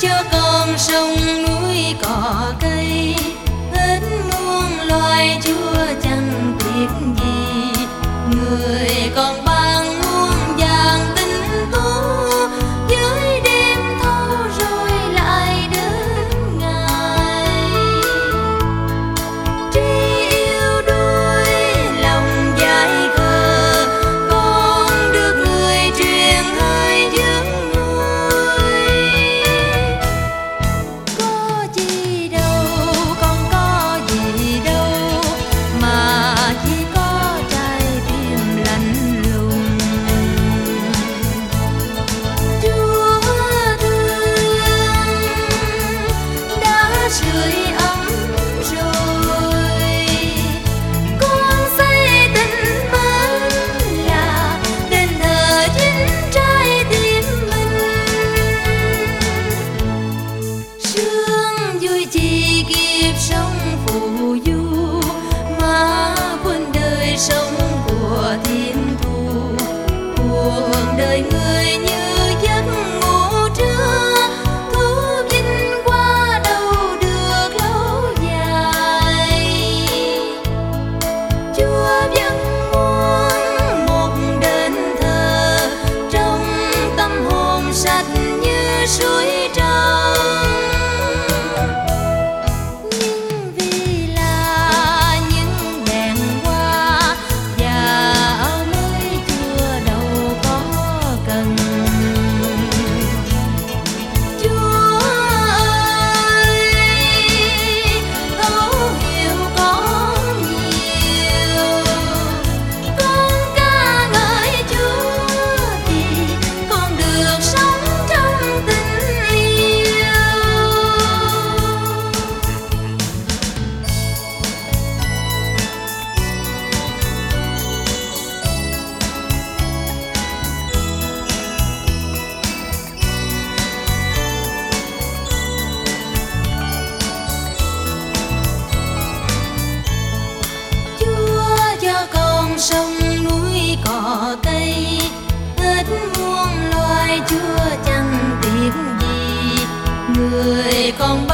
cho con sông núi cỏ cây, hết muôn loài Chúa chẳng tiếc gì. Người còn ban muôn vàng tinh tú, với đêm thâu rồi lại đến ngày. Tri yêu đuối lòng dại khờ, con được người truyền hơi dưỡng nuôi. Có chi đâu, con có gì đâu, mà chỉ có trái tim lạnh lùng. Chúa thương đã sưởi ấm rồi, con xây tình mới là đền thờ chính trái tim mình. Sướng vui chi kiếp sống phù du, mà quên đời sống của thiên thu. Cuộc đời người như giấc ngủ trưa, thú vinh qua đâu được lâu dài. Chúa vẫn muốn một đền thờ trong tâm hồn sạch như suối trong. Nhưng vì là những đèn hoa và áo mới chưa đâu có cần. Chúa ơi, thấu hiểu con nhiều, con ca ngợi Chúa vì con được sống trong tình yêu. Chúa cho con sông núi cỏ cây, hết muôn loài Chúa chẳng tiếc gì. Người còn